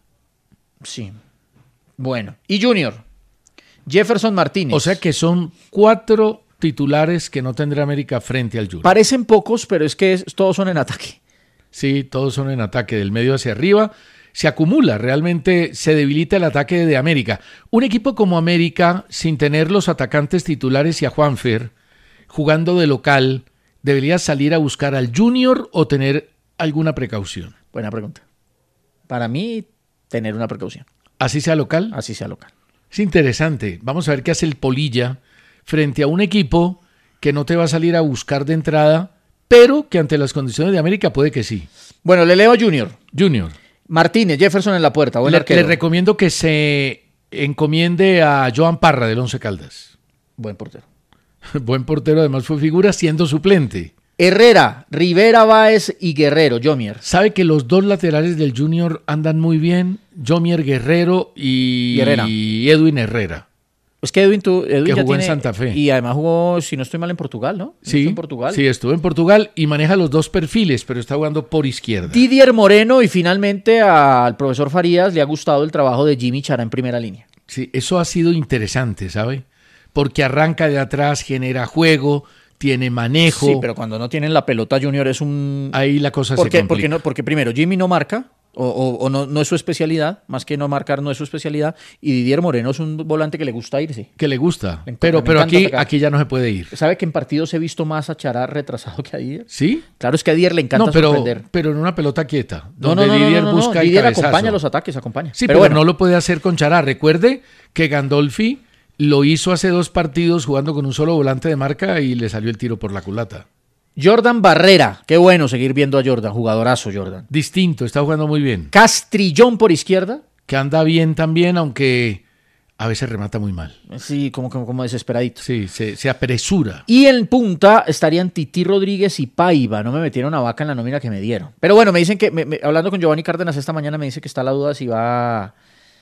Sí. Bueno, y Junior, Jefferson Martínez. O sea que son cuatro titulares que no tendrá América frente al Junior. Parecen pocos, pero es que es- todos son en ataque. Sí, todos son en ataque, del medio hacia arriba. Se acumula, realmente se debilita el ataque de América. Un equipo como América, sin tener los atacantes titulares y a Juanfer, jugando de local, ¿debería salir a buscar al Junior o tener alguna precaución? Buena pregunta. Para mí, tener una precaución, ¿Así sea local? así sea local. Es interesante. Vamos a ver qué hace el Polilla frente a un equipo que no te va a salir a buscar de entrada, pero que ante las condiciones de América puede que sí. Bueno, le leo a Junior. Junior. Martínez, Jefferson en la puerta, buen Le, arquero. le recomiendo que se encomiende a Joan Parra del Once Caldas. Buen portero. Buen portero, además fue figura siendo suplente. Herrera, Rivera, Báez y Guerrero, Jomier. Sabe que los dos laterales del Junior andan muy bien, Jomier Guerrero y, Y Herrera. y Edwin Herrera. Es que Edwin, tú, Edwin Que ya jugó en tiene- Santa Fe. Y además jugó, si no estoy mal, en Portugal, ¿no? Sí, Estuvo en Portugal. sí, estuvo en Portugal y maneja los dos perfiles, pero está jugando por izquierda. Didier Moreno y finalmente al profesor Farías le ha gustado el trabajo de Jimmy Chará en primera línea. Sí, eso ha sido interesante, ¿sabe? Porque arranca de atrás, genera juego, tiene manejo. Sí, pero cuando no tienen la pelota Junior es un... Ahí la cosa ¿Por se qué? complica. Porque, no, porque primero Jimmy no marca, o, o- o no, no es su especialidad, más que no marcar no es su especialidad, y Didier Moreno es un volante que le gusta irse. Que le gusta. Me encanta, Pero, me pero encanta aquí, atacar. aquí ya no se puede ir. ¿Sabe que en partidos he visto más a Chará retrasado que a Didier? ¿Sí? Claro, es que a Didier le encanta No, pero, sorprender. pero en una pelota quieta. No, Donde no, no, Didier no, no, no, busca el Didier cabezazo. acompaña los ataques, acompaña. Sí, pero, no lo puede hacer con Chará. Recuerde que Gandolfi lo hizo hace dos partidos jugando con un solo volante de marca y le salió el tiro por la culata. Jordan Barrera, qué bueno seguir viendo a Jordan, jugadorazo Jordan. Distinto, está jugando muy bien. Castrillón por izquierda, Que anda bien también, aunque a veces remata muy mal. sí, como, como, como desesperadito. Sí, se, se apresura. Y en punta estarían Titi Rodríguez y Paiva. No me metieron a Vaca en la nómina que me dieron. Pero bueno, me dicen que, me- me- hablando con Giovanni Cárdenas esta mañana, me dice que está la duda si va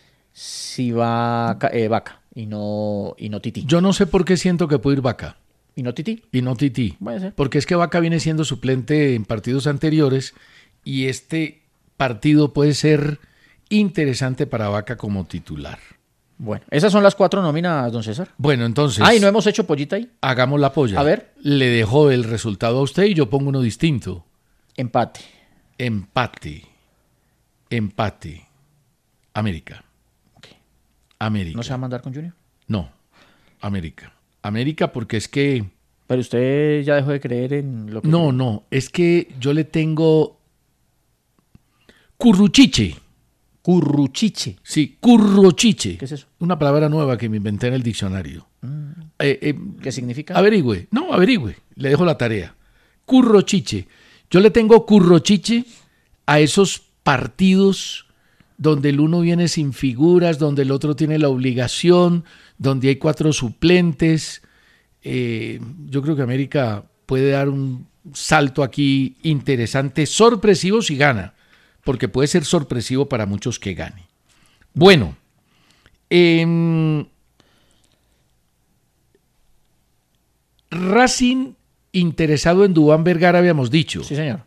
si va Ca- eh, Vaca y no, y no Titi. Yo no sé por qué siento que puede ir Vaca. Y no Tití. Y no Tití. Puede ser. Porque es que Vaca viene siendo suplente en partidos anteriores y este partido puede ser interesante para Vaca como titular. Bueno, esas son las cuatro nóminas, don César. Bueno, entonces... Ah, ¿y no hemos hecho pollita ahí? Hagamos la polla. A ver. Le dejo el resultado a usted y yo pongo uno distinto. Empate. Empate. Empate. América. Okay. América. ¿No se va a mandar con Junior? No. América. América porque es que... Pero usted ya dejó de creer en lo que... No, no. Es que yo le tengo... Curruchiche. Curruchiche. Sí, currochiche. ¿Qué es eso? Una palabra nueva que me inventé en el diccionario. Mm. Eh, eh, ¿Qué significa? Averigüe. No, averigüe. Le dejo la tarea. Currochiche. Yo le tengo currochiche a esos partidos donde el uno viene sin figuras, donde el otro tiene la obligación, donde hay cuatro suplentes. Eh, yo creo que América puede dar un salto aquí interesante, sorpresivo si gana, porque puede ser sorpresivo para muchos que gane. Bueno, eh, Racing interesado en Duván Vergara, habíamos dicho. Sí, señor.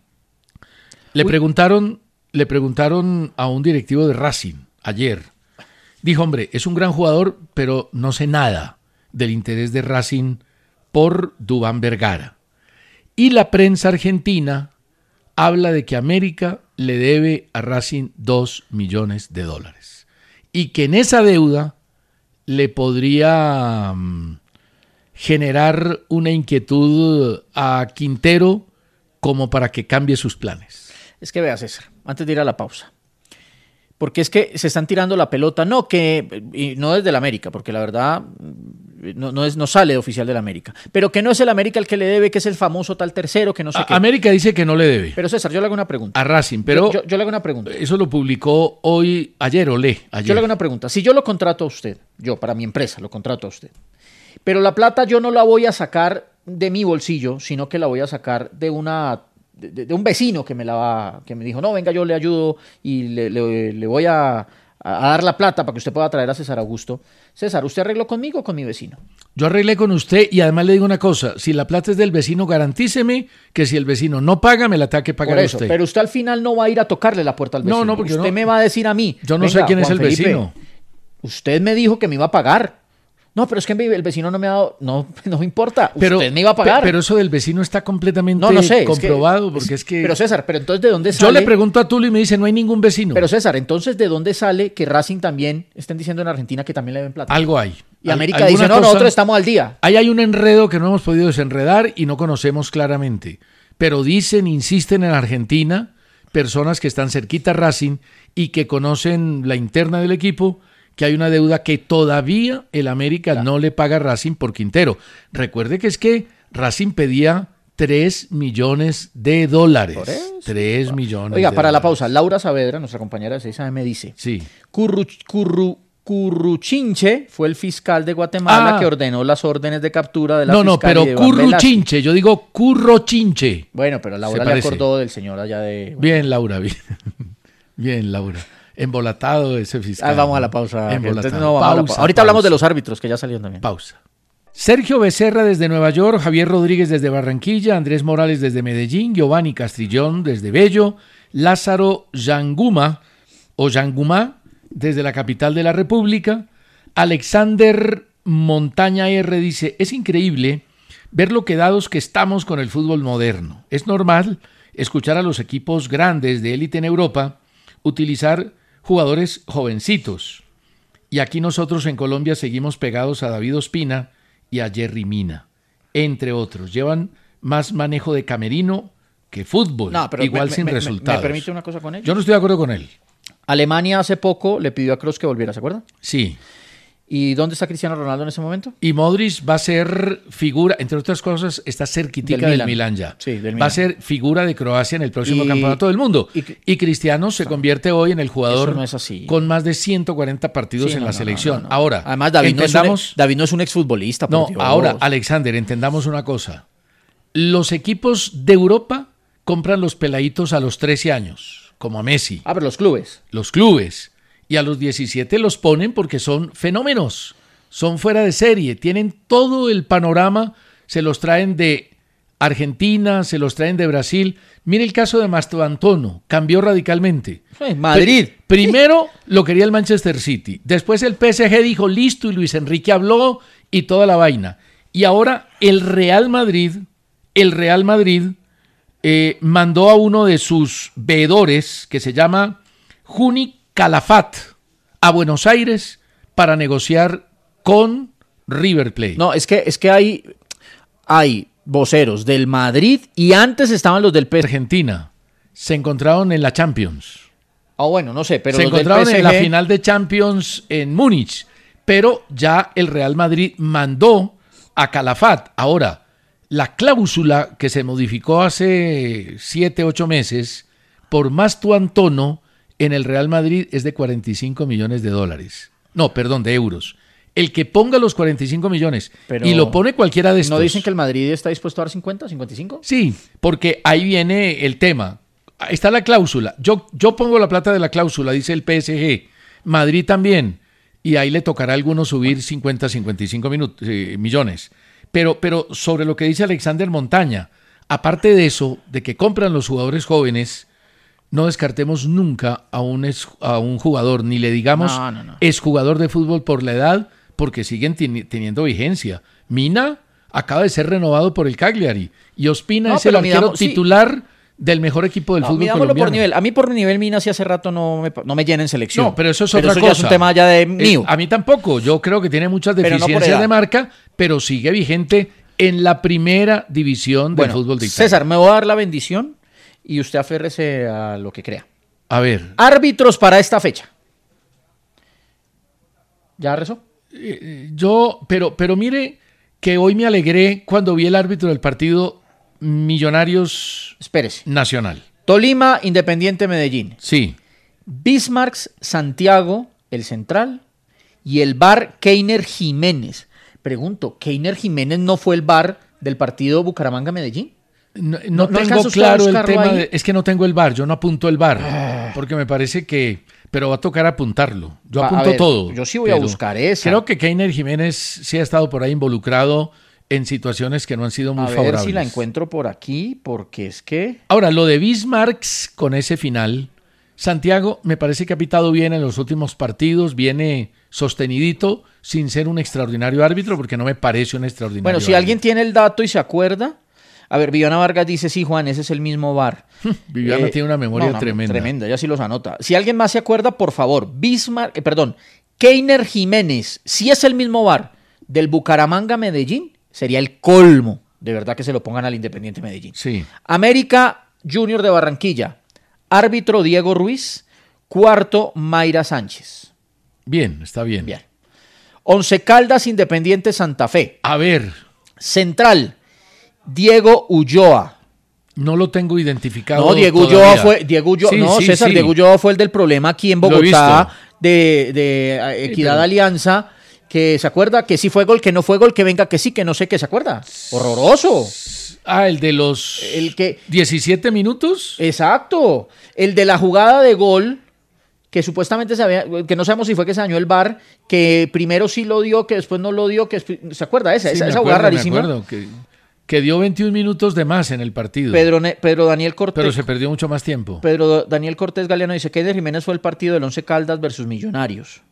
Le Uy. preguntaron, le preguntaron a un directivo de Racing ayer. Dijo, hombre, es un gran jugador, pero no sé nada del interés de Racing por Duván Vergara. Y la prensa argentina habla de que América le debe a Racing dos millones de dólares. Y que en esa deuda le podría um, generar una inquietud a Quintero como para que cambie sus planes. Es que vea, César, antes de ir a la pausa. Porque es que se están tirando la pelota, no que y no desde el América, porque la verdad no, no, es, no sale de oficial del América, pero que no es el América el que le debe, que es el famoso tal tercero, que no sé A- qué. América dice que no le debe Pero César, yo le hago una pregunta. a Racing, pero yo, yo, yo le hago una pregunta. eso lo publicó hoy, ayer o le, ayer. Yo le hago una pregunta. Si yo lo contrato a usted, yo para mi empresa lo contrato a usted, pero la plata yo no la voy a sacar de mi bolsillo, sino que la voy a sacar de una de, de un vecino que me la va, que me dijo, no, venga, yo le ayudo y le, le, le voy a, a dar la plata para que usted pueda traer a César Augusto. César, ¿usted arregló conmigo o con mi vecino? Yo arreglé con usted y además le digo una cosa, si la plata es del vecino, garantíceme que si el vecino no paga, me la tenga que pagar Por eso, usted. pero usted al final no va a ir a tocarle la puerta al No, vecino. no, porque usted no- me va a decir a mí. Yo no venga, sé quién es Juan el Felipe, vecino. Usted me dijo que me iba a pagar. No, pero es que el vecino no me ha dado... No, no me importa. Pero, usted me iba a pagar. pe- Pero eso del vecino está completamente no, no sé. comprobado, es que, porque es que... Pero César, pero entonces ¿de dónde yo sale? le pregunto a Tulio y me dice, no hay ningún vecino. Pero César, entonces ¿de dónde sale que Racing también estén diciendo en Argentina que también le ven plata? Algo hay. Y Al- América alguna dice, no, cosa- nosotros estamos al día. Ahí hay un enredo que no hemos podido desenredar y no conocemos claramente. Pero dicen, insisten en Argentina, personas que están cerquita a Racing y que conocen la interna del equipo, que hay una deuda que todavía el América Ya. no le paga a Racing por Quintero. Recuerde que es que Racing pedía tres millones de dólares. Por eso. tres millones Oiga, de para la dólares. pausa, Laura Saavedra, nuestra compañera de seis A M, dice, Sí. Curru, Curru, Curruchinche fue el fiscal de Guatemala Ah. que ordenó las órdenes de captura de la No, no, fiscal pero y de Iván Velázquez. curruchinche, yo digo currochinche. Bueno, pero Laura Se le parece. acordó del señor allá de... Bien, Laura, bien. Bien, Laura. Embolatado ese fiscal. Ah, vamos a la pausa. que Embolatado. entonces no vamos a la Pausa, pausa. Ahorita hablamos pausa, de los árbitros que ya salieron también. Pausa. Sergio Becerra desde Nueva York, Javier Rodríguez desde Barranquilla, Andrés Morales desde Medellín, Giovanni Castrillón desde Bello, Lázaro Yanguma o Yangumá desde la capital de la República, Alexander Montaña R dice, es increíble ver lo quedados que estamos con el fútbol moderno. Es normal escuchar a los equipos grandes de élite en Europa utilizar jugadores jovencitos. Y aquí nosotros en Colombia seguimos pegados a David Ospina y a Jerry Mina, entre otros. Llevan más manejo de camerino que fútbol, No, pero igual me- sin me- me- resultados. ¿Me permite una cosa con ellos? Yo no estoy de acuerdo con él. Alemania hace poco le pidió a Kroos que volviera, ¿se acuerdan? Sí. ¿Y dónde está Cristiano Ronaldo en ese momento? Y Modric va a ser figura, entre otras cosas, está cerquitica Del del Milan. Milan ya. Sí, del Va Milan. a ser figura de Croacia en el próximo Y- campeonato del mundo. y- Y, Cristiano se convierte hoy en el jugador Eso no es así. con más de ciento cuarenta partidos Sí, en no, la no, selección. no, no, no. Ahora, Además, David no, es entendamos... un, David no es un exfutbolista. por No, Dios. ahora, Alexander, entendamos una cosa. Los equipos de Europa compran los peladitos a los trece años, como a Messi, Ah, pero los clubes. los clubes, y a los diecisiete los ponen porque son fenómenos, son fuera de serie, tienen todo el panorama se los traen de Argentina, se los traen de Brasil. Mire el caso de Mastrantonio, cambió radicalmente. Sí, Madrid. Pr- primero lo quería el Manchester City, después el P S G dijo listo y Luis Enrique habló y toda la vaina. Y ahora el Real Madrid, el Real Madrid eh, mandó a uno de sus veedores que se llama Juni Calafat a Buenos Aires para negociar con River Plate. No, es que, es que hay, hay voceros del Madrid y antes estaban los del P S G. Argentina se encontraron en la Champions. Ah, bueno, no sé, pero se los encontraron del P S G... en la final de Champions en Múnich, pero ya el Real Madrid mandó a Calafat. Ahora, la cláusula que se modificó hace siete, ocho meses por Mastrantonio en el Real Madrid es de cuarenta y cinco millones de dólares. No, perdón, de euros. El que ponga los cuarenta y cinco millones Pero y lo pone cualquiera de estos. ¿No dicen que el Madrid está dispuesto a dar cincuenta, cincuenta y cinco? Sí, porque ahí viene el tema. Ahí está la cláusula. Yo, yo pongo la plata de la cláusula, dice el P S G. Madrid también. Y ahí le tocará a algunos subir cincuenta, cincuenta y cinco minutos, eh, millones. Pero, pero sobre lo que dice Alexander Montaña, aparte de eso, de que compran los jugadores jóvenes, no descartemos nunca a un, ex, a un jugador, ni le digamos no, no, no. exjugador de fútbol por la edad, porque siguen ten, teniendo vigencia. Mina acaba de ser renovado por el Cagliari y Ospina no, es el arquero midamos, titular sí. del mejor equipo del no, fútbol colombiano. colombiano. Por nivel. A mí por nivel Mina sí hace rato no me, no me llena en selección. No, pero eso es pero otra eso cosa. Ya es un tema ya de mío. Eh, a mí tampoco. Yo creo que tiene muchas deficiencias no de marca, pero sigue vigente en la primera división del bueno, fútbol de Italia. César, me voy a dar la bendición y usted aférrese a lo que crea. A ver. Árbitros para esta fecha. ¿Ya rezó? Eh, yo, pero, pero mire que hoy me alegré cuando vi el árbitro del partido Millonarios Espérese. Nacional. Tolima, Independiente Medellín. Sí. Bismarck, Santiago, el central. Y el V A R, Keiner Jiménez. Pregunto, ¿Keiner Jiménez no fue el V A R del partido Bucaramanga-Medellín? No, ¿No no, no tengo claro el tema. De, es que no tengo el V A R, yo no apunto el V A R. Ah. Porque me parece que. Pero va a tocar apuntarlo. Yo apunto ver, todo. Yo sí voy a buscar esa. Creo que Keiner Jiménez sí ha estado por ahí involucrado en situaciones que no han sido muy a favorables. A ver si la encuentro por aquí, porque es que... Ahora, lo de Bismarck con ese final, Santiago me parece que ha pitado bien en los últimos partidos, viene sostenidito, sin ser un extraordinario árbitro, porque no me parece un extraordinario Bueno, si árbitro. alguien tiene el dato y se acuerda... A ver, Viviana Vargas dice, sí, Juan, ese es el mismo V A R. Viviana eh, tiene una memoria no, no, tremenda. Tremenda, ya sí los anota. Si alguien más se acuerda, por favor, Bismarck, eh, perdón, Keiner Jiménez, si es el mismo V A R del Bucaramanga Medellín, sería el colmo, de verdad que se lo pongan al Independiente Medellín. Sí. América Junior de Barranquilla, árbitro Diego Ruiz, cuarto Mayra Sánchez. Bien, está bien. Bien. Once Caldas Independiente Santa Fe. A ver. Central. Diego Ulloa. No lo tengo identificado. No, Diego todavía. Ulloa fue, Diego Ulloa, sí, no, sí, César, sí. Diego Ulloa fue el del problema aquí en Bogotá de, de Equidad sí, pero... Alianza, que se acuerda que sí fue gol, que no fue gol, que venga, que sí, que no sé, que se acuerda. Horroroso. Ah, el de los el que, diecisiete minutos. Exacto. El de la jugada de gol, que supuestamente se había, que no sabemos si fue que se dañó el V A R, que primero sí lo dio, que después no lo dio, que ¿se acuerda esa? Sí, esa, esa acuerdo, jugada rarísima. Me acuerdo que, que dio veintiún minutos de más en el partido. Pedro, Pedro Daniel Cortés. Pero se perdió mucho más tiempo. Pedro Daniel Cortés Galeano dice que Keiner Jiménez fue el partido del Once Caldas versus Millonarios.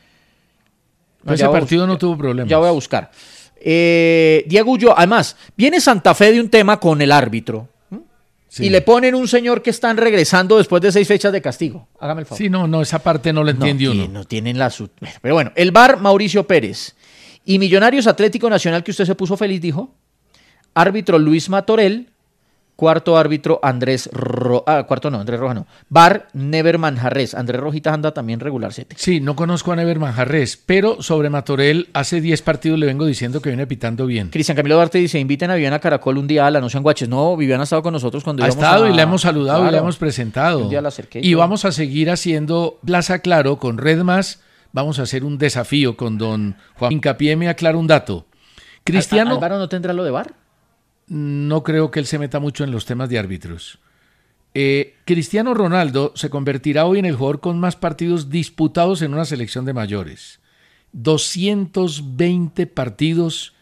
No, ese partido no tuvo problemas. Ya voy a buscar. Eh, Diego Ulloa, además, viene Santa Fe de un tema con el árbitro. Sí. Y le ponen un señor que están regresando después de seis fechas de castigo. Hágame el favor. Sí, no, no, esa parte no la entiende no, uno. No tienen la... Pero bueno, el V A R, Mauricio Pérez. Y Millonarios Atlético Nacional, que usted se puso feliz, dijo. Árbitro Luis Matorel. Cuarto árbitro Andrés Ro... Ah, cuarto no, Andrés Roja no. V A R, Never Manjarres. Andrés Rojitas anda también regular. Sete. Sí, no conozco a Never Manjarres, pero sobre Matorel hace diez partidos le vengo diciendo que viene pitando bien. Cristian Camilo Duarte dice, inviten a Viviana Caracol un día a la No Sean Guaches. No, Viviana ha estado con nosotros cuando ha íbamos estado a... y la hemos saludado claro. y la hemos presentado. Un día la acerqué y vamos a seguir haciendo Plaza Claro con Red Más. Vamos a hacer un desafío con don Juan Hincapié. Me aclara un dato. Cristiano... ¿Álvaro no tendrá lo de V A R? No creo que él se meta mucho en los temas de árbitros. Eh, Cristiano Ronaldo se convertirá hoy en el jugador con más partidos disputados en una selección de mayores. doscientos veinte partidos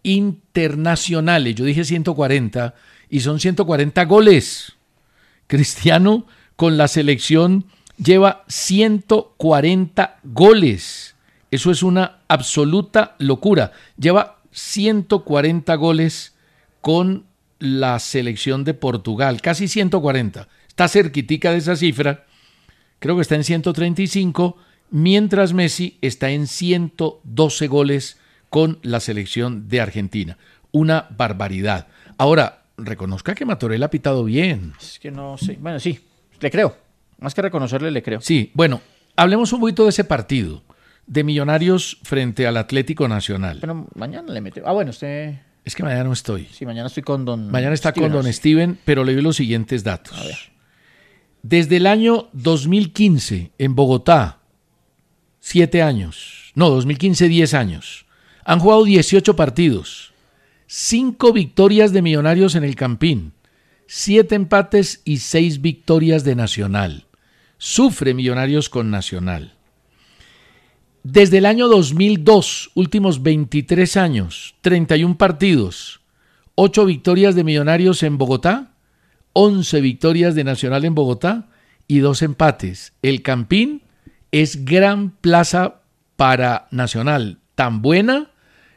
internacionales. Yo dije ciento cuarenta y son ciento cuarenta goles. Cristiano con la selección lleva ciento cuarenta goles. Eso es una absoluta locura. Lleva ciento cuarenta goles con la selección de Portugal, casi ciento cuarenta. Está cerquitica de esa cifra. Creo que está en ciento treinta y cinco, mientras Messi está en ciento doce goles con la selección de Argentina. Una barbaridad. Ahora, reconozca que Matorel ha pitado bien. Es que no sé. Bueno, sí, le creo. Más que reconocerle, le creo. Sí, bueno, hablemos un poquito de ese partido de Millonarios frente al Atlético Nacional. Pero mañana le mete. Ah, bueno, usted... Es que mañana no estoy. Sí, mañana estoy con don Mañana está Steven, con don sí. Steven, pero le doy los siguientes datos. A ver. Desde el año dos mil quince en Bogotá, siete años, no, dos mil quince, diez años, han jugado dieciocho partidos, cinco victorias de Millonarios en el Campín, siete empates y seis victorias de Nacional. Sufre Millonarios con Nacional. Desde el año dos mil dos, últimos veintitrés años, treinta y uno partidos, ocho victorias de Millonarios en Bogotá, once victorias de Nacional en Bogotá y dos empates. El Campín es gran plaza para Nacional, tan buena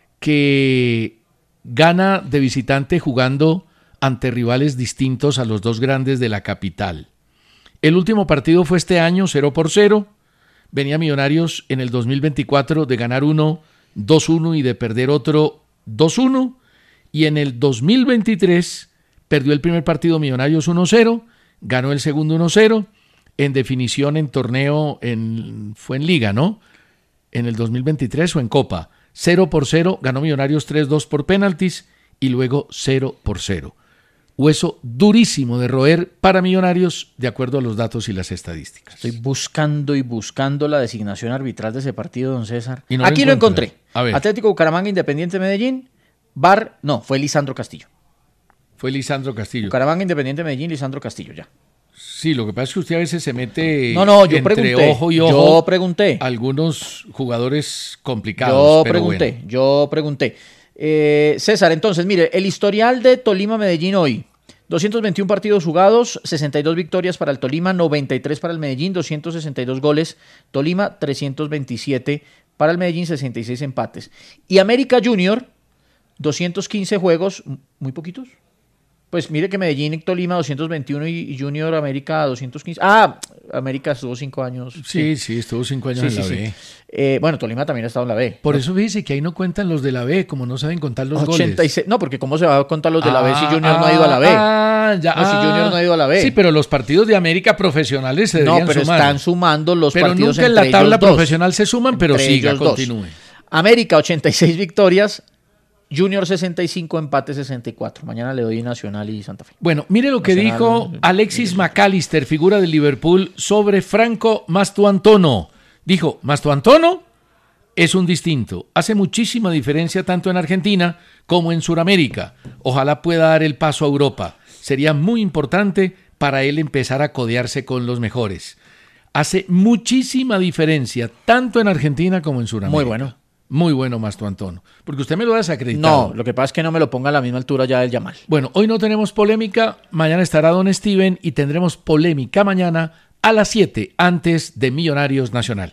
que gana de visitante jugando ante rivales distintos a los dos grandes de la capital. El último partido fue este año, cero por cero. Venía Millonarios en el dos mil veinticuatro de ganar uno, dos uno y de perder otro, dos uno. Y en el dos mil veintitrés perdió el primer partido Millonarios uno cero, ganó el segundo uno cero. En definición en torneo, en, fue en Liga, ¿no? En el dos mil veintitrés o en Copa. cero por cero, ganó Millonarios tres dos por penaltis y luego cero por cero. Hueso durísimo de roer para Millonarios, de acuerdo a los datos y las estadísticas. Estoy buscando y buscando la designación arbitral de ese partido, don César. No Aquí lo lo encontré. A ver. Atlético Bucaramanga, Independiente Medellín, V A R, no, fue Lisandro Castillo. Fue Lisandro Castillo. Bucaramanga, Independiente Medellín, Lisandro Castillo, ya. Sí, lo que pasa es que usted a veces se mete no, no, yo entre pregunté, ojo y ojo. Yo pregunté. Algunos jugadores complicados. Yo pero pregunté, bueno. yo pregunté. Eh, César, entonces, mire, el historial de Tolima-Medellín hoy. doscientos veintiún partidos jugados, sesenta y dos victorias para el Tolima, noventa y tres para el Medellín, doscientos sesenta y dos goles. Tolima, trescientos veintisiete para el Medellín, sesenta y seis empates. Y América Junior, doscientos quince juegos, muy poquitos. Pues mire que Medellín y Tolima doscientos veintiuno y Junior América doscientos quince. Ah, América estuvo cinco años. Sí, sí, sí estuvo cinco años Sí, en sí, la sí. B. Eh, bueno, Tolima también ha estado en la B. Por eso dice que ahí no cuentan los de la B, como no saben contar los ochenta y seis. goles. No, porque ¿cómo se va a contar los de la B si Ah, Junior no ha ido a la B? Ah, ya. No, si Junior no ha ido a la B. Sí, pero los partidos de América profesionales se No, deberían pero sumar. están sumando los pero partidos nunca en entre la tabla ellos dos. profesional se suman, pero Entre siga, ellos dos. continúe. América, ochenta y seis victorias. Junior, sesenta y cinco, empate sesenta y cuatro. Mañana le doy Nacional y Santa Fe. Bueno, mire lo que Nacional, dijo eh, Alexis McAllister, figura del Liverpool, sobre Franco Mastuantono. Dijo, Mastuantono es un distinto. Hace muchísima diferencia tanto en Argentina como en Sudamérica. Ojalá pueda dar el paso a Europa. Sería muy importante para él empezar a codearse con los mejores. Hace muchísima diferencia tanto en Argentina como en Sudamérica. Muy bueno. Muy bueno, Mastuantono. Porque usted me lo ha desacreditado. No, lo que pasa es que no me lo ponga a la misma altura ya del Yamal. Bueno, hoy no tenemos polémica, mañana estará don Steven y tendremos polémica mañana a las siete antes de Millonarios Nacional.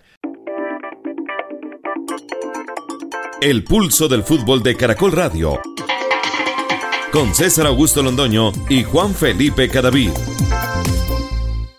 El pulso del fútbol de Caracol Radio. Con César Augusto Londoño y Juan Felipe Cadavid.